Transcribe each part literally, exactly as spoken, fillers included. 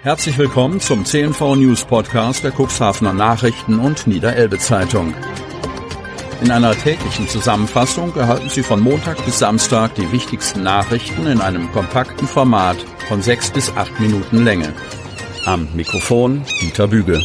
Herzlich willkommen zum C N V News Podcast der Cuxhavener Nachrichten und Niederelbe Zeitung. In einer täglichen Zusammenfassung erhalten Sie von Montag bis Samstag die wichtigsten Nachrichten in einem kompakten Format von sechs bis acht Minuten Länge. Am Mikrofon Dieter Büge.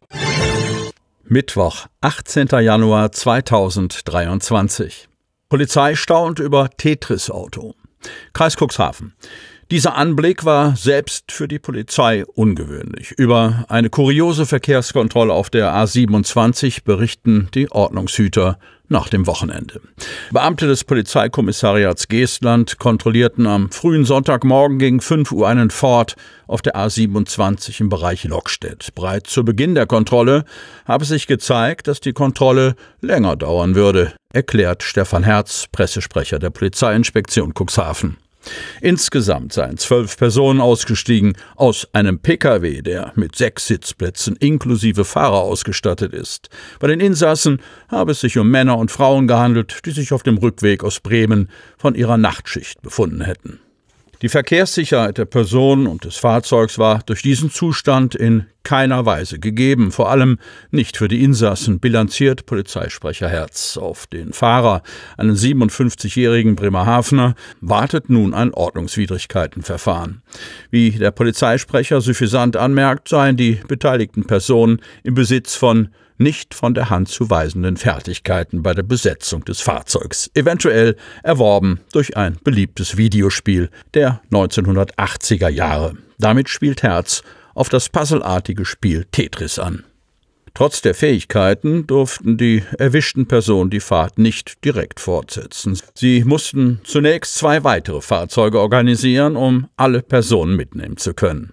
Mittwoch, achtzehnter Januar zweitausenddreiundzwanzig. Polizei staunt über Tetris-Auto. Kreis Cuxhaven. Dieser Anblick war selbst für die Polizei ungewöhnlich. Über eine kuriose Verkehrskontrolle auf der A siebenundzwanzig berichten die Ordnungshüter nach dem Wochenende. Beamte des Polizeikommissariats Geestland kontrollierten am frühen Sonntagmorgen gegen fünf Uhr einen Ford auf der A siebenundzwanzig im Bereich Lockstedt. Bereits zu Beginn der Kontrolle habe sich gezeigt, dass die Kontrolle länger dauern würde, erklärt Stefan Herz, Pressesprecher der Polizeiinspektion Cuxhaven. Insgesamt seien zwölf Personen ausgestiegen aus einem Pkw, der mit sechs Sitzplätzen inklusive Fahrer ausgestattet ist. Bei den Insassen habe es sich um Männer und Frauen gehandelt, die sich auf dem Rückweg aus Bremen von ihrer Nachtschicht befunden hätten. Die Verkehrssicherheit der Personen und des Fahrzeugs war durch diesen Zustand in keiner Weise gegeben, vor allem nicht für die Insassen, bilanziert Polizeisprecher Herz. Auf den Fahrer, einen siebenundfünfzigjährigen Bremerhavener, wartet nun ein Ordnungswidrigkeitenverfahren. Wie der Polizeisprecher suffisant anmerkt, seien die beteiligten Personen im Besitz von nicht von der Hand zu weisenden Fertigkeiten bei der Besetzung des Fahrzeugs, eventuell erworben durch ein beliebtes Videospiel der neunzehnhundertachtziger Jahre. Damit spielt Herz auf das puzzelartige Spiel Tetris an. Trotz der Fähigkeiten durften die erwischten Personen die Fahrt nicht direkt fortsetzen. Sie mussten zunächst zwei weitere Fahrzeuge organisieren, um alle Personen mitnehmen zu können.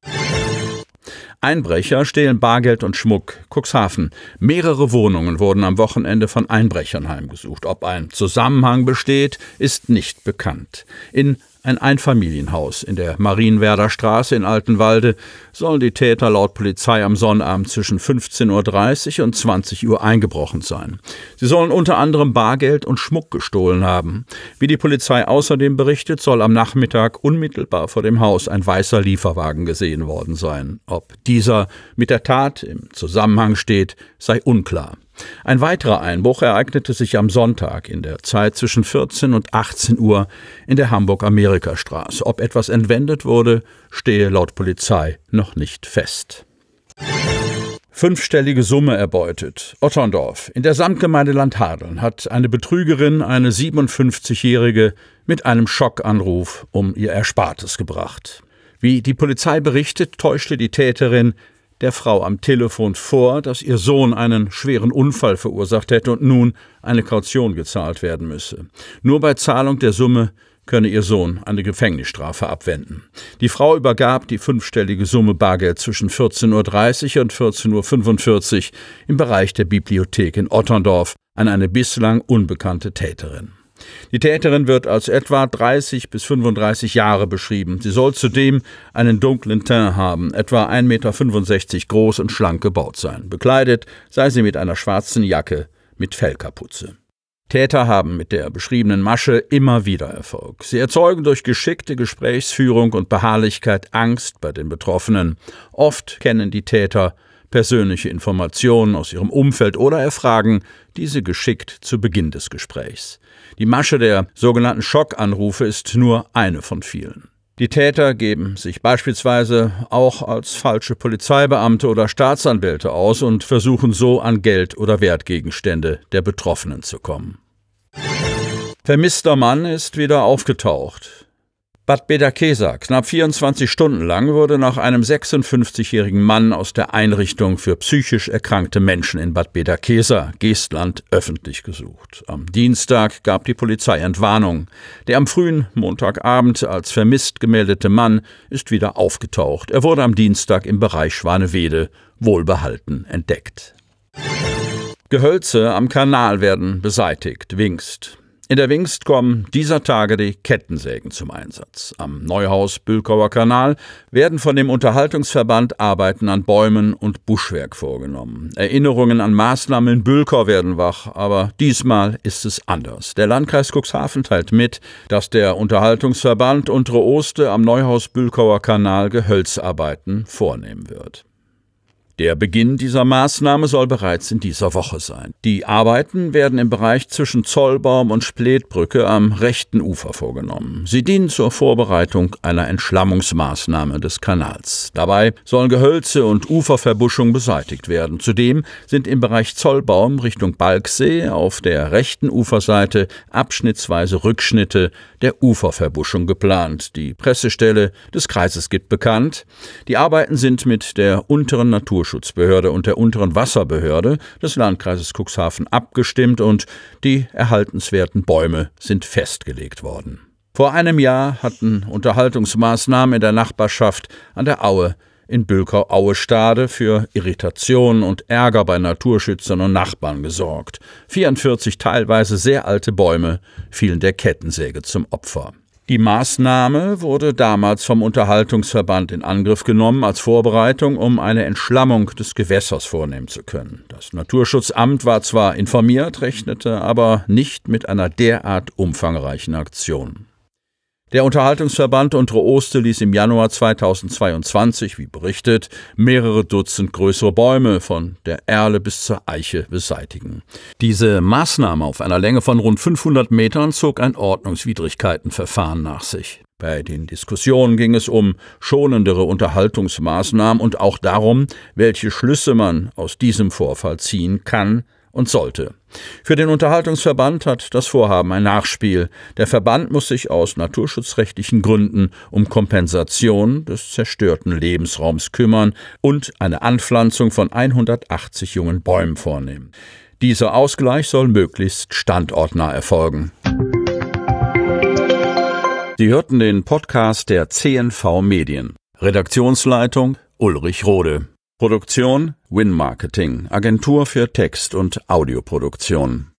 Einbrecher stehlen Bargeld und Schmuck. Cuxhaven. Mehrere Wohnungen wurden am Wochenende von Einbrechern heimgesucht. Ob ein Zusammenhang besteht, ist nicht bekannt. In ein Einfamilienhaus in der Marienwerder Straße in Altenwalde sollen die Täter laut Polizei am Sonnabend zwischen fünfzehn Uhr dreißig und zwanzig Uhr eingebrochen sein. Sie sollen unter anderem Bargeld und Schmuck gestohlen haben. Wie die Polizei außerdem berichtet, soll am Nachmittag unmittelbar vor dem Haus ein weißer Lieferwagen gesehen worden sein. Ob dieser mit der Tat im Zusammenhang steht, sei unklar. Ein weiterer Einbruch ereignete sich am Sonntag in der Zeit zwischen vierzehn und achtzehn Uhr in der Hamburg-Amerika-Straße. Ob etwas entwendet wurde, stehe laut Polizei noch nicht fest. Fünfstellige Summe erbeutet. Otterndorf. In der Samtgemeinde Landhadeln hat eine Betrügerin eine siebenundfünfzigjährige mit einem Schockanruf um ihr Erspartes gebracht. Wie die Polizei berichtet, täuschte die Täterin der Frau am Telefon vor, dass ihr Sohn einen schweren Unfall verursacht hätte und nun eine Kaution gezahlt werden müsse. Nur bei Zahlung der Summe könne ihr Sohn eine Gefängnisstrafe abwenden. Die Frau übergab die fünfstellige Summe Bargeld zwischen vierzehn Uhr dreißig und vierzehn Uhr fünfundvierzig im Bereich der Bibliothek in Otterndorf an eine bislang unbekannte Täterin. Die Täterin wird als etwa dreißig bis fünfunddreißig Jahre beschrieben. Sie soll zudem einen dunklen Teint haben, etwa ein Meter fünfundsechzig groß und schlank gebaut sein. Bekleidet sei sie mit einer schwarzen Jacke mit Fellkapuze. Täter haben mit der beschriebenen Masche immer wieder Erfolg. Sie erzeugen durch geschickte Gesprächsführung und Beharrlichkeit Angst bei den Betroffenen. Oft kennen die Täter persönliche Informationen aus ihrem Umfeld oder erfragen diese geschickt zu Beginn des Gesprächs. Die Masche der sogenannten Schockanrufe ist nur eine von vielen. Die Täter geben sich beispielsweise auch als falsche Polizeibeamte oder Staatsanwälte aus und versuchen so an Geld oder Wertgegenstände der Betroffenen zu kommen. Vermisster Mann ist wieder aufgetaucht. Bad Bederkesa. Knapp vierundzwanzig Stunden lang wurde nach einem sechsundfünfzigjährigen Mann aus der Einrichtung für psychisch erkrankte Menschen in Bad Bederkesa, Geestland, öffentlich gesucht. Am Dienstag gab die Polizei Entwarnung. Der am frühen Montagabend als vermisst gemeldete Mann ist wieder aufgetaucht. Er wurde am Dienstag im Bereich Schwanewede wohlbehalten entdeckt. Gehölze am Kanal werden beseitigt. Wingst. In der Wingst kommen dieser Tage die Kettensägen zum Einsatz. Am Neuhaus-Bülkower Kanal werden von dem Unterhaltungsverband Arbeiten an Bäumen und Buschwerk vorgenommen. Erinnerungen an Maßnahmen in Bülkow werden wach, aber diesmal ist es anders. Der Landkreis Cuxhaven teilt mit, dass der Unterhaltungsverband Untere Oste am Neuhaus-Bülkower Kanal Gehölzarbeiten vornehmen wird. Der Beginn dieser Maßnahme soll bereits in dieser Woche sein. Die Arbeiten werden im Bereich zwischen Zollbaum und Spletbrücke am rechten Ufer vorgenommen. Sie dienen zur Vorbereitung einer Entschlammungsmaßnahme des Kanals. Dabei sollen Gehölze und Uferverbuschung beseitigt werden. Zudem sind im Bereich Zollbaum Richtung Balksee auf der rechten Uferseite abschnittsweise Rückschnitte der Uferverbuschung geplant. Die Pressestelle des Kreises gibt bekannt, die Arbeiten sind mit der unteren Naturschutzbehörde und der unteren Wasserbehörde des Landkreises Cuxhaven abgestimmt und die erhaltenswerten Bäume sind festgelegt worden. Vor einem Jahr hatten Unterhaltungsmaßnahmen in der Nachbarschaft an der Aue in Bülkow-Auestade für Irritation und Ärger bei Naturschützern und Nachbarn gesorgt. vierundvierzig teilweise sehr alte Bäume fielen der Kettensäge zum Opfer. Die Maßnahme wurde damals vom Unterhaltungsverband in Angriff genommen als Vorbereitung, um eine Entschlammung des Gewässers vornehmen zu können. Das Naturschutzamt war zwar informiert, rechnete aber nicht mit einer derart umfangreichen Aktion. Der Unterhaltungsverband Untere Oste ließ im Januar zweitausendzweiundzwanzig, wie berichtet, mehrere Dutzend größere Bäume von der Erle bis zur Eiche beseitigen. Diese Maßnahme auf einer Länge von rund fünfhundert Metern zog ein Ordnungswidrigkeitenverfahren nach sich. Bei den Diskussionen ging es um schonendere Unterhaltungsmaßnahmen und auch darum, welche Schlüsse man aus diesem Vorfall ziehen kann und sollte. Für den Unterhaltungsverband hat das Vorhaben ein Nachspiel. Der Verband muss sich aus naturschutzrechtlichen Gründen um Kompensation des zerstörten Lebensraums kümmern und eine Anpflanzung von hundertachtzig jungen Bäumen vornehmen. Dieser Ausgleich soll möglichst standortnah erfolgen. Sie hörten den Podcast der C N V Medien. Redaktionsleitung Ulrich Rode. Produktion Win Marketing, Agentur für Text- und Audioproduktion.